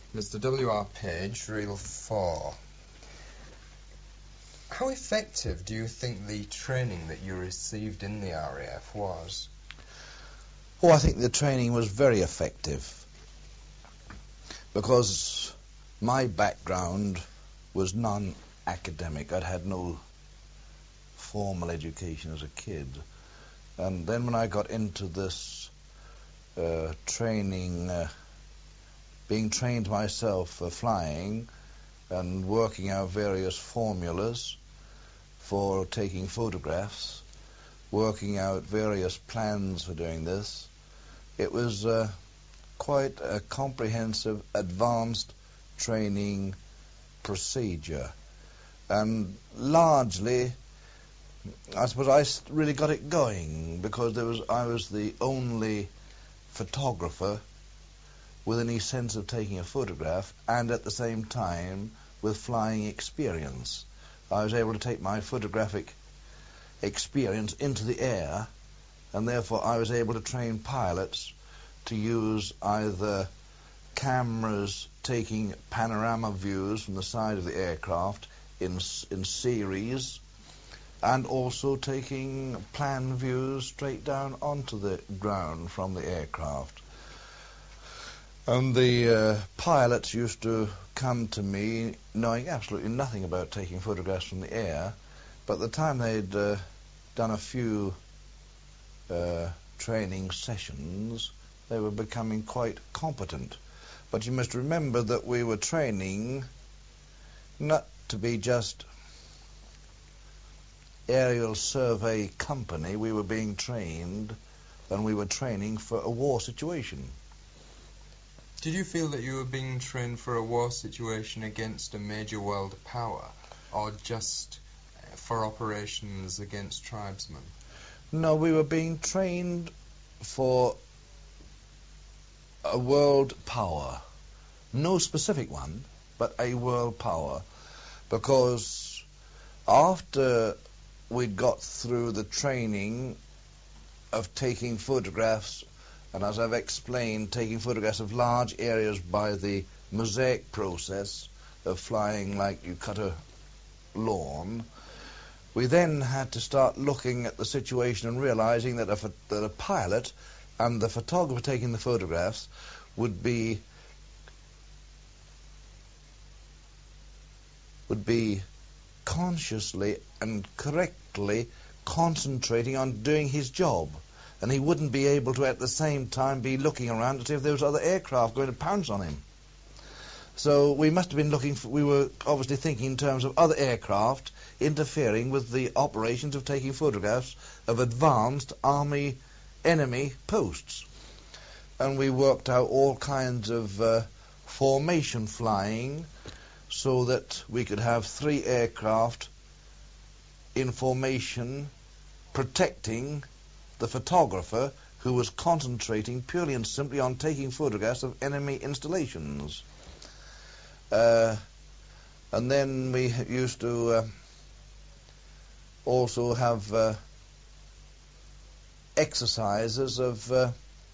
Mr. W.R. Page, Reel 4. How effective do you think the training that you received in the RAF was? Oh, I think the training was very effective because my background was non-academic. I'd had no formal education as a kid. And then when I got into this training, being trained myself for flying and working out various formulas for taking photographs, working out various plans for doing this, it was quite a comprehensive, advanced training procedure. And largely, I suppose I really got it going because I was the only photographer with any sense of taking a photograph and at the same time with flying experience. I was able to take my photographic experience into the air, and therefore I was able to train pilots to use either cameras taking panorama views from the side of the aircraft in series, and also taking plan views straight down onto the ground from the aircraft. And the pilots used to come to me knowing absolutely nothing about taking photographs from the air, but at the time they'd done a few training sessions, they were becoming quite competent. But you must remember that we were training not to be just aerial survey company. We were being trained, and we were training for a war situation. Did you feel that you were being trained for a war situation against a major world power, or just for operations against tribesmen? No, we were being trained for a world power. No specific one, but a world power. Because after we'd got through the training of taking photographs, and as I've explained, taking photographs of large areas by the mosaic process of flying like you cut a lawn, we then had to start looking at the situation and realizing that a pilot and the photographer taking the photographs would be consciously and correctly concentrating on doing his job, and he wouldn't be able to at the same time be looking around to see if there was other aircraft going to pounce on him. So we must have been we were obviously thinking in terms of other aircraft interfering with the operations of taking photographs of advanced army enemy posts. And we worked out all kinds of formation flying so that we could have 3 aircraft in formation protecting the photographer who was concentrating purely and simply on taking photographs of enemy installations. And then we used to also have exercises of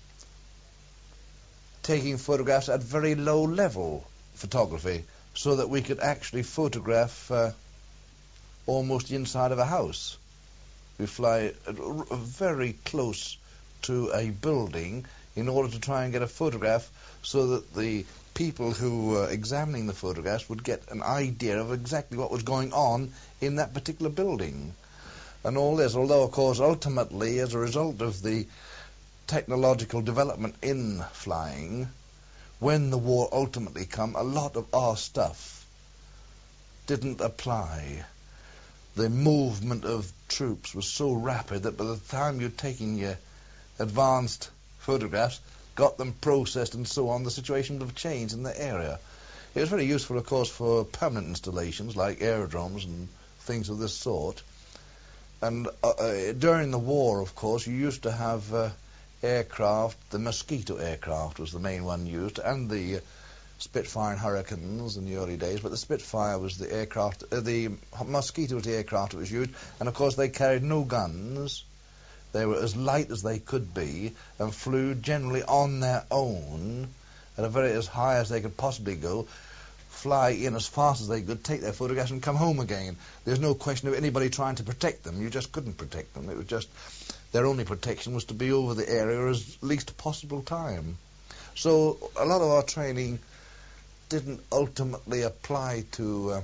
taking photographs at very low level photography, so that we could actually photograph almost the inside of a house. We fly very close to a building in order to try and get a photograph so that the people who were examining the photographs would get an idea of exactly what was going on in that particular building. And all this, although of course ultimately as a result of the technological development in flying, when the war ultimately come, a lot of our stuff didn't apply. The movement of troops was so rapid that by the time you're taking your advanced photographs, got them processed and so on, the situation would have changed in the area. It was very useful, of course, for permanent installations like aerodromes and things of this sort. And during the war, of course, you used to have aircraft. The Mosquito aircraft was the main one used, and the Spitfire and Hurricanes in the early days, but the Spitfire was the aircraft, the Mosquito was the aircraft that was used, and of course they carried no guns. They were as light as they could be and flew generally on their own, as high as they could possibly go, fly in as fast as they could, take their photographs and come home again. There's no question of anybody trying to protect them. You just couldn't protect them. It was just their only protection was to be over the area as least possible time. So a lot of our training didn't ultimately apply to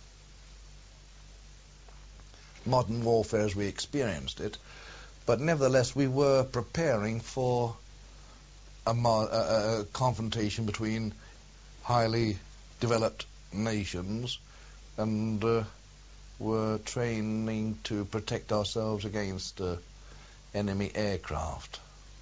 modern warfare as we experienced it, but nevertheless we were preparing for a confrontation between highly developed nations, and were training to protect ourselves against enemy aircraft.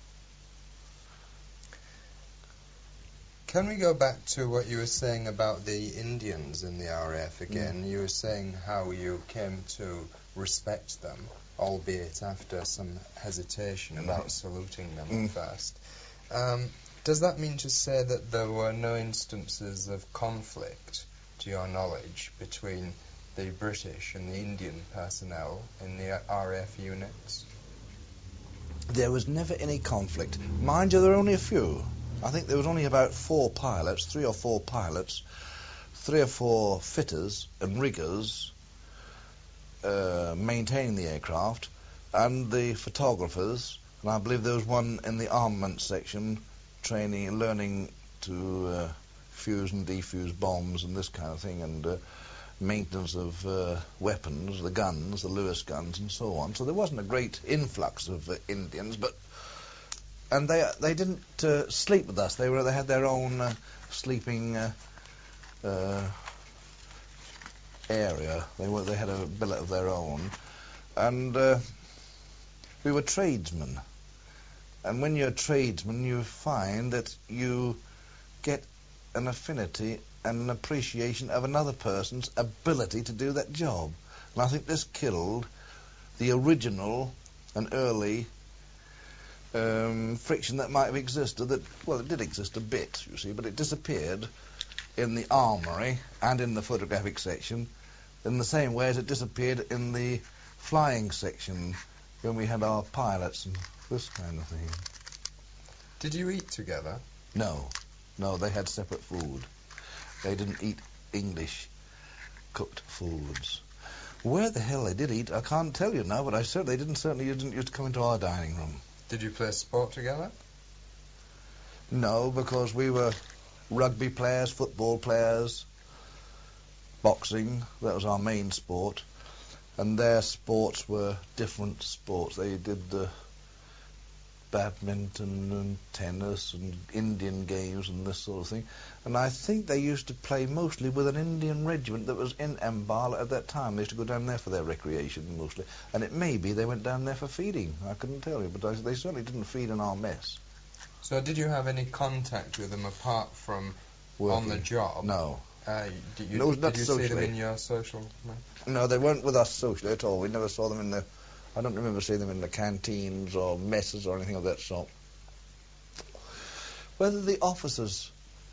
Can we go back to what you were saying about the Indians in the RAF again? You were saying how you came to respect them, albeit after some hesitation about saluting them at first. Does that mean to say that there were no instances of conflict, to your knowledge, between the British and the Indian personnel in the RAF units? There was never any conflict. Mind you, there were only a few. I think there was only about 4 pilots, 3 or 4 pilots, 3 or 4 fitters and riggers maintaining the aircraft, and the photographers, and I believe there was one in the armament section training, learning to fuse and defuse bombs and this kind of thing, and maintenance of weapons, the guns, the Lewis guns and so on. So there wasn't a great influx of Indians, and they didn't sleep with us. They had their own sleeping area. They had a billet of their own, and we were tradesmen. And when you're a tradesman, you find that you get an affinity and an appreciation of another person's ability to do that job. And I think this killed the original and early friction that might have existed. It did exist a bit, you see, but it disappeared in the armoury and in the photographic section in the same way as it disappeared in the flying section when we had our pilots and this kind of thing. Did you eat together? No, they had separate food. They didn't eat English cooked foods. Where the hell they did eat, I can't tell you now, but they certainly didn't used to come into our dining room. Did you play sport together? No, because we were rugby players, football players, boxing, that was our main sport, and their sports were different sports. They did badminton and tennis and Indian games and this sort of thing. And I think they used to play mostly with an Indian regiment that was in Ambala at that time. They used to go down there for their recreation mostly. And it may be they went down there for feeding. I couldn't tell you, but they certainly didn't feed in our mess. So did you have any contact with them apart from working on the job? No. Did you see them in your social life? No, they weren't with us socially at all. We never saw them I don't remember seeing them in the canteens or messes or anything of that sort. Whether the officers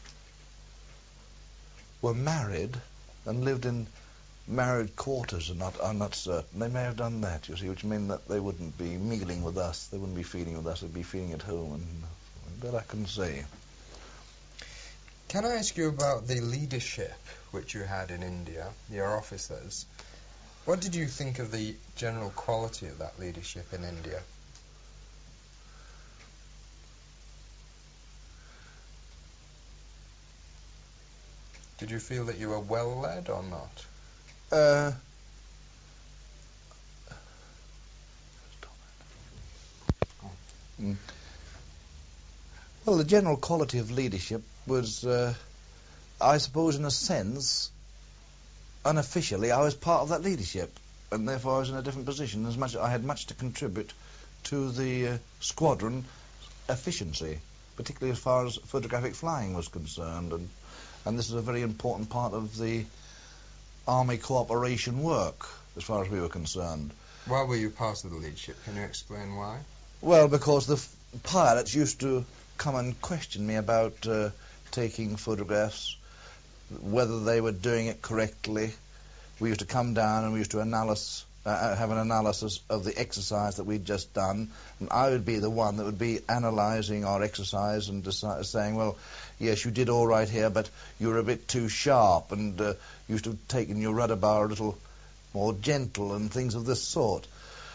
were married and lived in married quarters or not, I'm not certain. They may have done that, you see, which means that they wouldn't be mealing with us. They wouldn't be feeding with us. They'd be feeding at home, and that I can say. Can I ask you about the leadership which you had in India, your officers? What did you think of the general quality of that leadership in India? Did you feel that you were well led or not? Well, the general quality of leadership was, I suppose, in a sense, unofficially, I was part of that leadership, and therefore I was in a different position. I had much to contribute to the squadron efficiency, particularly as far as photographic flying was concerned, and this is a very important part of the Army cooperation work, as far as we were concerned. Why were you part of the leadership? Can you explain why? Well, because the pilots used to come and question me about taking photographs, whether they were doing it correctly. We used to come down and we used to have an analysis of the exercise that we'd just done, and I would be the one that would be analysing our exercise and saying, well, yes, you did all right here, but you were a bit too sharp, and you should have taken your rudder bar a little more gentle, and things of this sort.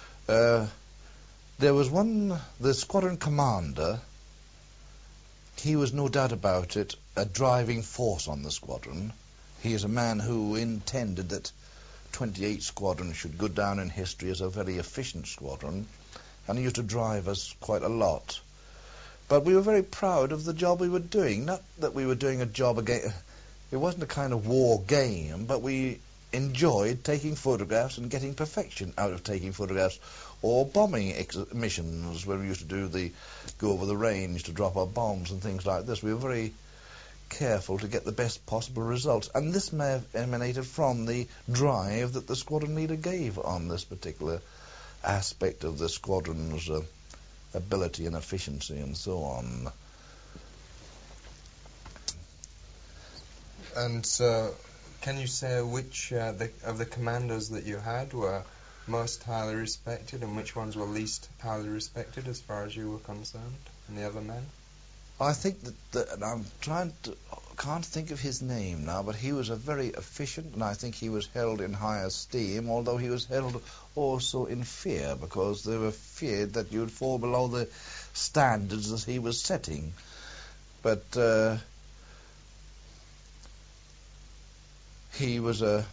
There was the squadron commander. He was, no doubt about it, a driving force on the squadron. He is a man who intended that 28 Squadron should go down in history as a very efficient squadron, and he used to drive us quite a lot. But we were very proud of the job we were doing. Not that we were doing a job again. It wasn't a kind of war game, but we enjoyed taking photographs and getting perfection out of taking photographs, or bombing missions where we used to go over the range to drop our bombs and things like this. We were very careful to get the best possible results, and this may have emanated from the drive that the squadron leader gave on this particular aspect of the squadron's ability and efficiency and so on. And can you say which of the commanders that you had were most highly respected, and which ones were least highly respected as far as you were concerned, and the other men? I think that and can't think of his name now, but he was a very efficient, and I think he was held in high esteem, although he was held also in fear, because they were feared that you'd fall below the standards that he was setting. But he was a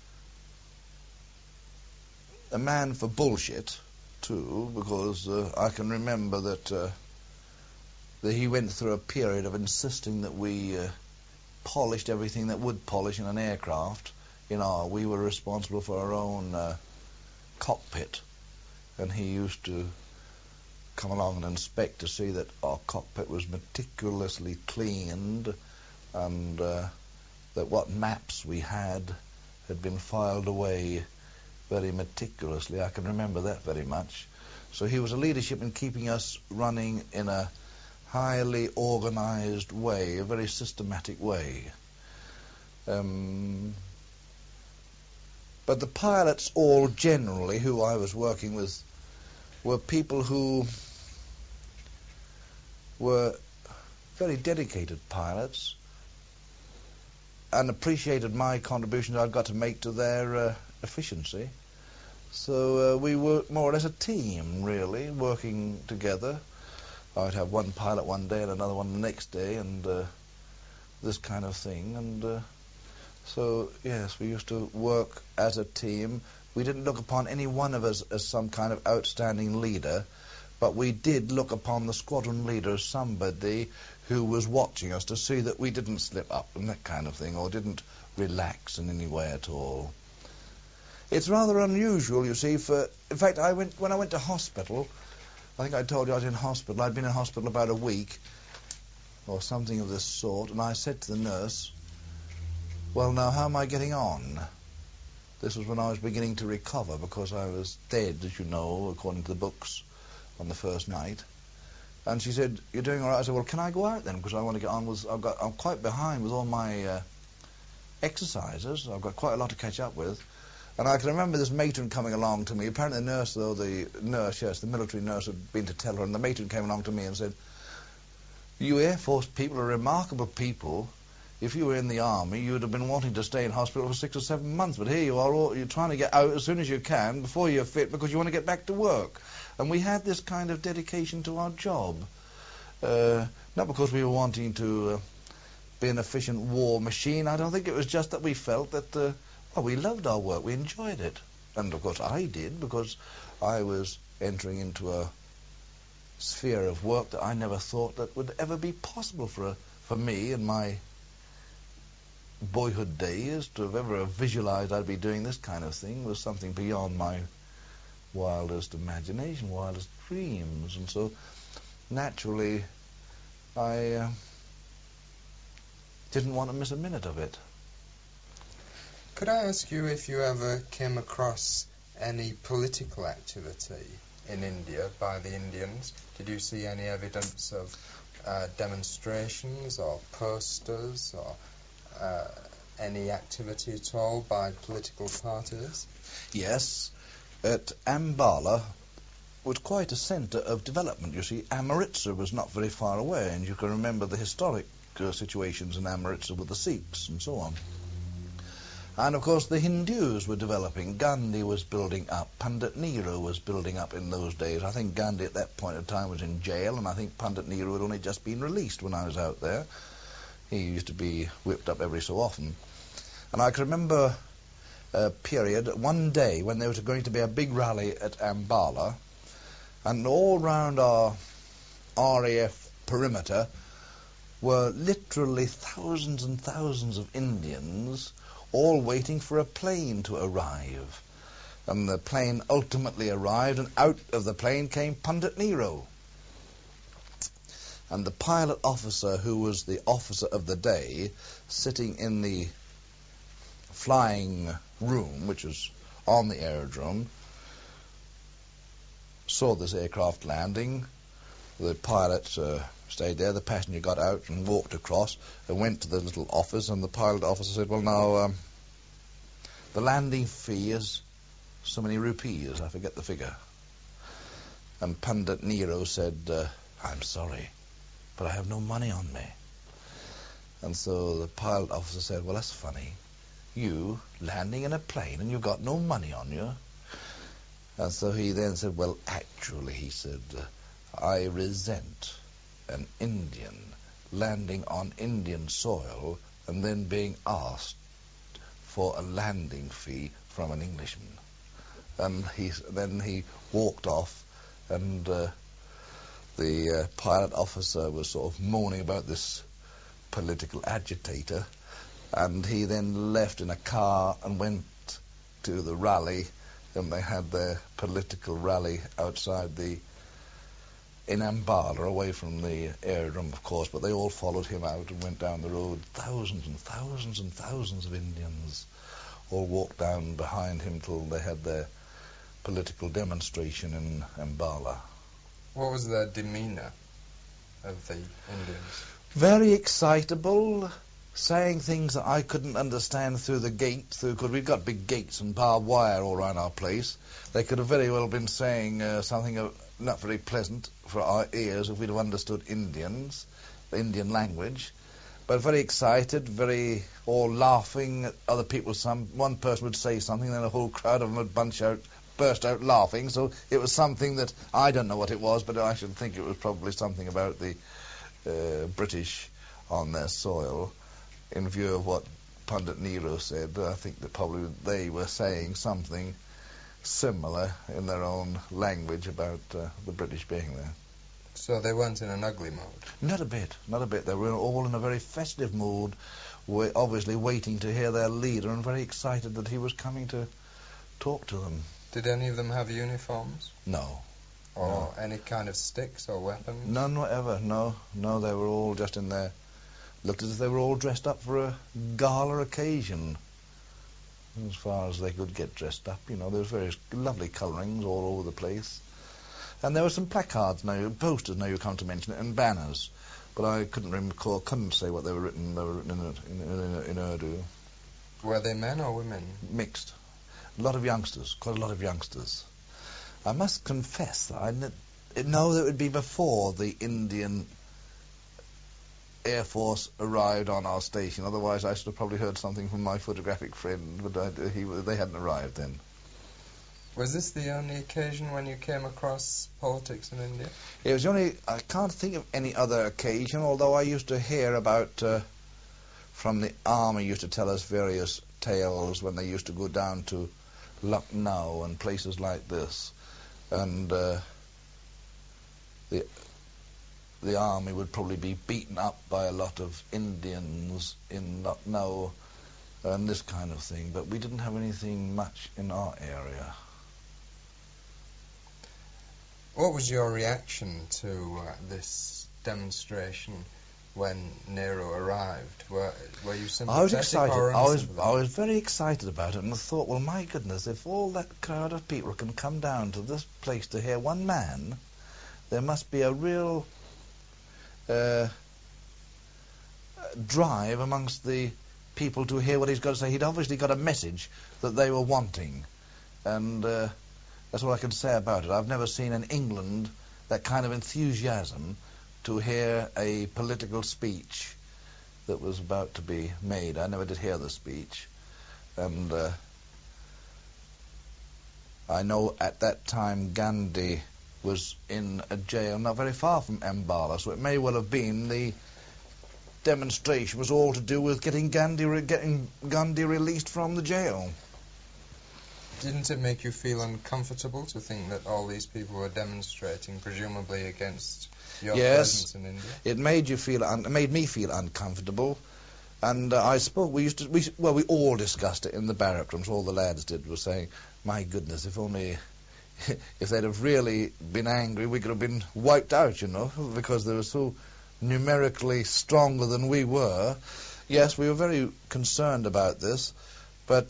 man for bullshit, too, because I can remember that he went through a period of insisting that we polished everything that would polish in an aircraft. We were responsible for our own cockpit, and he used to come along and inspect to see that our cockpit was meticulously cleaned, and that what maps we had been filed away very meticulously. I can remember that very much. So he was a leadership in keeping us running in a highly organized way, a very systematic way. But the pilots all generally, who I was working with, were people who were very dedicated pilots and appreciated my contribution that I'd got to make to their efficiency. So we were more or less a team, really, working together. I'd have one pilot one day and another one the next day, and this kind of thing. And so, yes, we used to work as a team. We didn't look upon any one of us as some kind of outstanding leader, but we did look upon the squadron leader as somebody who was watching us to see that we didn't slip up and that kind of thing, or didn't relax in any way at all. It's rather unusual, you see, in fact, when I went to hospital, I think I told you I was in hospital. I'd been in hospital about a week or something of this sort, and I said to the nurse, well, now, how am I getting on? This was when I was beginning to recover, because I was dead, as you know, according to the books, on the first night. And she said, you're doing all right? I said, well, can I go out then? Because I want to get on with... I'm quite behind with all my exercises. I've got quite a lot to catch up with. And I can remember this matron coming along to me. Apparently the military nurse had been to tell her, and the matron came along to me and said, you Air Force people are remarkable people. If you were in the army, you would have been wanting to stay in hospital for 6 or 7 months, but here you are, you're trying to get out as soon as you can, before you're fit, because you want to get back to work. And we had this kind of dedication to our job. Not because we were wanting to be an efficient war machine. I don't think it was just that we felt that... we loved our work, we enjoyed it. And of course I did, because I was entering into a sphere of work that I never thought that would ever be possible for me in my boyhood days. To have ever visualized I'd be doing this kind of thing was something beyond my wildest imagination, wildest dreams. And so naturally I didn't want to miss a minute of it. Could I ask you if you ever came across any political activity in India by the Indians? Did you see any evidence of demonstrations or posters or any activity at all by political parties? Yes. at Ambala was quite a centre of development. You see, Amritsar was not very far away, and you can remember the historic situations in Amritsar with the Sikhs and so on. And of course the Hindus were developing. Gandhi was building up. Pandit Nehru was building up in those days. I think Gandhi at that point in time was in jail, and I think Pandit Nehru had only just been released when I was out there. He used to be whipped up every so often. And I can remember a period, one day, when there was going to be a big rally at Ambala, and all round our RAF perimeter were literally thousands and thousands of Indians all waiting for a plane to arrive. And the plane ultimately arrived, and out of the plane came Pandit Nehru. And the pilot officer, who was the officer of the day, sitting in the flying room, which was on the aerodrome, saw this aircraft landing. The pilot stayed there. The passenger got out and walked across and went to the little office, and the pilot officer said, well, now, the landing fee is so many rupees. I forget the figure. And Pandit Nehru said, I'm sorry, but I have no money on me. And so the pilot officer said, well, that's funny. You landing in a plane and you've got no money on you. And so he then said, well, actually, he said, I resent an Indian landing on Indian soil and then being asked for a landing fee from an Englishman. And then he walked off, and the pilot officer was sort of moaning about this political agitator, and he then left in a car and went to the rally, and they had their political rally outside in Ambala, away from the aerodrome, of course, but they all followed him out and went down the road. Thousands and thousands and thousands of Indians all walked down behind him till they had their political demonstration in Ambala. What was the demeanour of the Indians? Very excitable, saying things that I couldn't understand through the gate, because we've got big gates and barbed wire all around our place. They could have very well been saying something not very pleasant for our ears if we'd have understood Indian language. But very excited, all laughing at other people. One person would say something, then a whole crowd of them would burst out laughing. So it was something that, I don't know what it was, but I should think it was probably something about the British on their soil. In view of what Pandit Nehru said, I think that probably they were saying something similar in their own language about the British being there. So they weren't in an ugly mode? Not a bit, not a bit. They were all in a very festive mood, obviously waiting to hear their leader and very excited that he was coming to talk to them. Did any of them have uniforms? No. Or any kind of sticks or weapons? None whatever, no. No, they were all just in there. Looked as if they were all dressed up for a gala occasion. As far as they could get dressed up, there was various lovely colourings all over the place. And there were some placards, posters, now you come to mention it, and banners. But I couldn't say what they were written. They were written in Urdu. Were they men or women? Mixed. A lot of youngsters, quite a lot of youngsters. I must confess that I know that it would be before the Indian Air Force arrived on our station. Otherwise, I should have probably heard something from my photographic friend, but they hadn't arrived then. Was this the only occasion when you came across politics in India? It was the only... I can't think of any other occasion, although I used to hear about... from the army used to tell us various tales when they used to go down to Lucknow and places like this. And the army would probably be beaten up by a lot of Indians in Lucknow and this kind of thing. But we didn't have anything much in our area. What was your reaction to this demonstration when Nehru arrived? Were you sympathetic? I was excited. Or I was very excited about it, and I thought, well, my goodness, if all that crowd of people can come down to this place to hear one man, there must be a real drive amongst the people to hear what he's got to say. He'd obviously got a message that they were wanting, and That's all I can say about it. I've never seen in England that kind of enthusiasm to hear a political speech that was about to be made. I never did hear the speech. And I know at that time Gandhi was in a jail not very far from Ambala, so it may well have been the demonstration was all to do with getting Gandhi released from the jail. Didn't it make you feel uncomfortable to think that all these people were demonstrating, presumably against your presence in India? It made you feel it made me feel uncomfortable, and I spoke. We all discussed it in the barrack rooms. All the lads did was saying, "My goodness, if only." If they'd have really been angry, we could have been wiped out, because they were so numerically stronger than we were. Yes, we were very concerned about this, but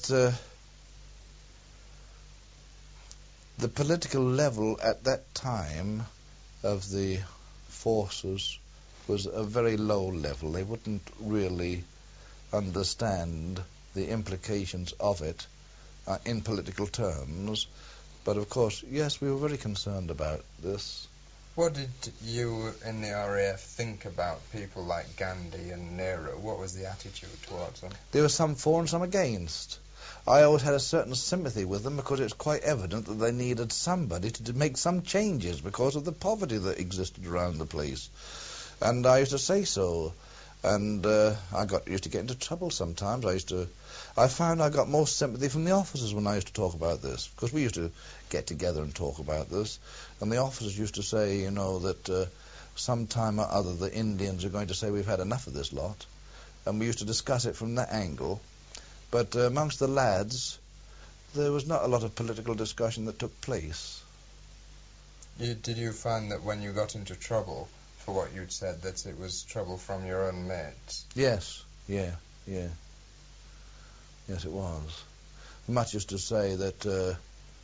the political level at that time of the forces was a very low level. They wouldn't really understand the implications of it in political terms. But of course, yes, we were very concerned about this. What did you in the RAF think about people like Gandhi and Nehru? What was the attitude towards them? There were some for and some against. I always had a certain sympathy with them because it's quite evident that they needed somebody to make some changes because of the poverty that existed around the place. And I used to say so. And I used to get into trouble sometimes. I found I got more sympathy from the officers when I used to talk about this, because we used to get together and talk about this. And the officers used to say, that sometime or other the Indians are going to say we've had enough of this lot. And we used to discuss it from that angle. But amongst the lads, there was not a lot of political discussion that took place. Did you find that when you got into trouble for what you'd said, that it was trouble from your own mates? Yes, yeah. Yes, it was. Much as to say that,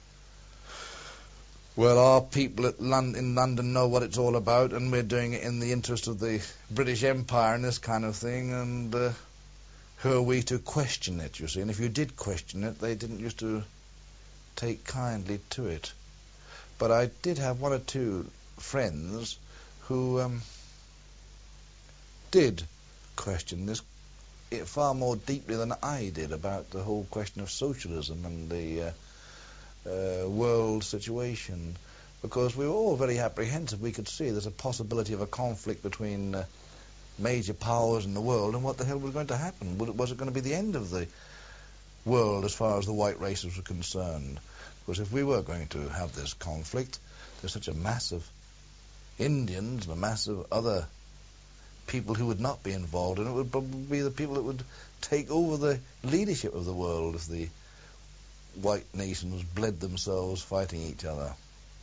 our people in London know what it's all about, and we're doing it in the interest of the British Empire and this kind of thing, and who are we to question it, you see? And if you did question it, they didn't used to take kindly to it. But I did have one or two friends who did question this far more deeply than I did about the whole question of socialism and the world situation, because we were all very apprehensive. We could see there's a possibility of a conflict between major powers in the world, and what the hell was going to happen? Was it going to be the end of the world as far as the white races were concerned? Because if we were going to have this conflict, there's such a mass of Indians and a mass of other people who would not be involved, and it would probably be the people that would take over the leadership of the world if the white nations bled themselves fighting each other.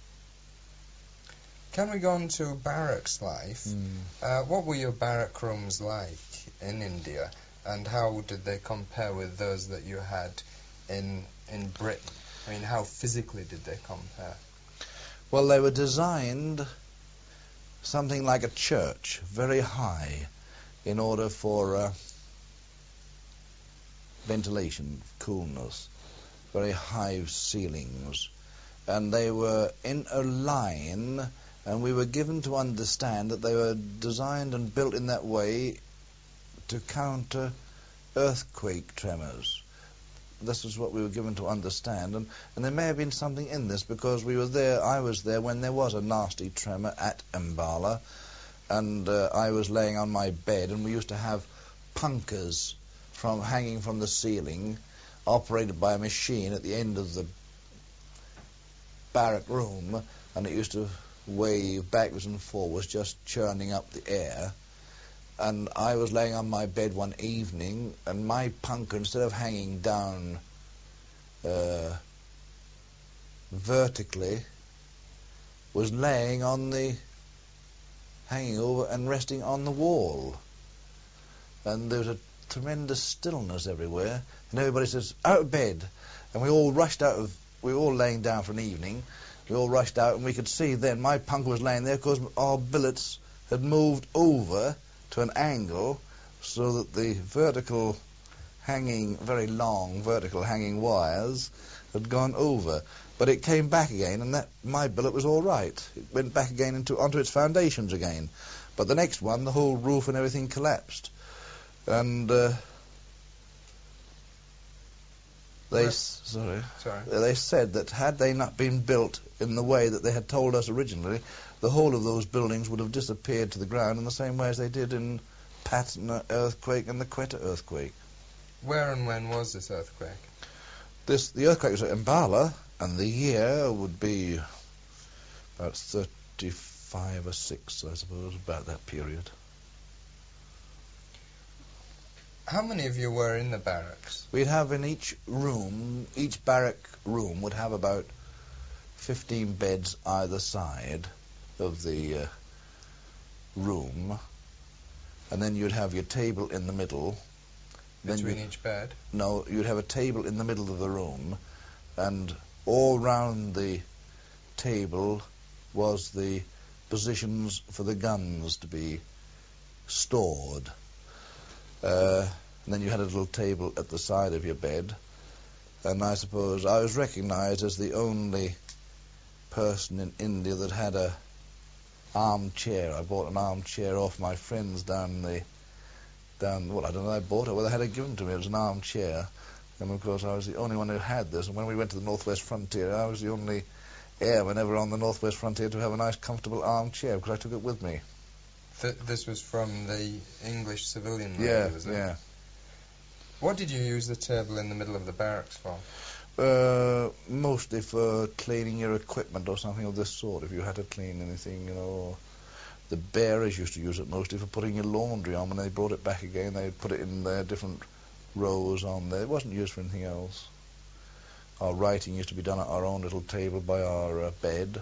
Can we go on to barracks life? What were your barrack rooms like in India, and how did they compare with those that you had in Britain? I mean, how physically did they compare? Well, they were designed something like a church, very high, in order for ventilation, coolness, very high ceilings. And they were in a line, and we were given to understand that they were designed and built in that way to counter earthquake tremors. This is what we were given to understand, and there may have been something in this, because we were there, I was there when there was a nasty tremor at Ambala, and I was laying on my bed, and we used to have punkahs hanging from the ceiling, operated by a machine at the end of the barrack room, and it used to wave backwards and forwards, just churning up the air. And I was laying on my bed one evening, and my punkah, instead of hanging down vertically, was hanging over and resting on the wall. And there was a tremendous stillness everywhere, and everybody says, "Out of bed." And we all were all laying down for an evening. We all rushed out, and we could see then my punkah was laying there because our billets had moved over to an angle so that the vertical very long, vertical hanging wires had gone over. But it came back again, and my billet was all right. It went back again onto its foundations again. But the next one, the whole roof and everything collapsed. And they said that had they not been built in the way that they had told us originally, the whole of those buildings would have disappeared to the ground in the same way as they did in Patna earthquake and the Quetta earthquake. Where and when was this earthquake? The earthquake was at Mbala, and the year would be about 35 or 6, I suppose, about that period. How many of you were in the barracks? We'd have in each barrack room would have about 15 beds either side of the room, and then you'd have your table in the middle. Between each bed? No, you'd have a table in the middle of the room, and all round the table was the positions for the guns to be stored. And then you had a little table at the side of your bed, and I suppose I was recognized as the only person in India that had a armchair. I bought an armchair off my friends down, I don't know, I bought it, well, they had it given to me. It was an armchair, and of course I was the only one who had this, and when we went to the Northwest Frontier, I was the only airman ever on the Northwest Frontier to have a nice comfortable armchair, because I took it with me. This was from the English civilian Navy, was it? Yeah. What did you use the table in the middle of the barracks for? Mostly for cleaning your equipment or something of this sort, if you had to clean anything, The bearers used to use it mostly for putting your laundry on. When they brought it back again, they'd put it in their different rows on there. It wasn't used for anything else. Our writing used to be done at our own little table by our bed.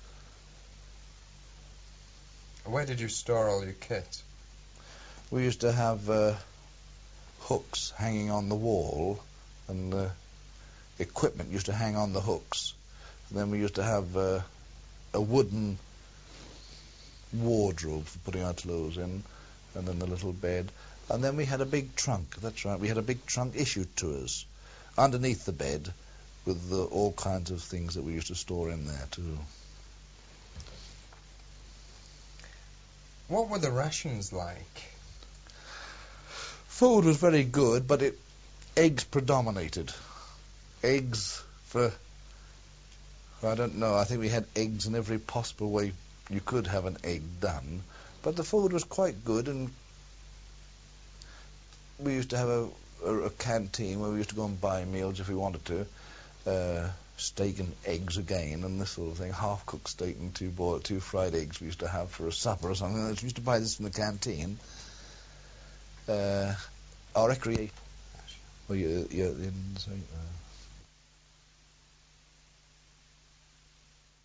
Where did you store all your kit? We used to have hooks hanging on the wall, and equipment used to hang on the hooks. And then we used to have a wooden wardrobe for putting our clothes in, and then the little bed. And then we had a big trunk, that's right, we had a big trunk issued to us underneath the bed with all kinds of things that we used to store in there too. What were the rations like? Food was very good, but eggs predominated. Eggs for, I don't know, I think we had eggs in every possible way you could have an egg done. But the food was quite good, and we used to have a canteen where we used to go and buy meals if we wanted to. Steak and eggs again, and this sort of thing. Half-cooked steak and two fried eggs we used to have for a supper or something. We used to buy this from the canteen. Our recreation... Well, you're in...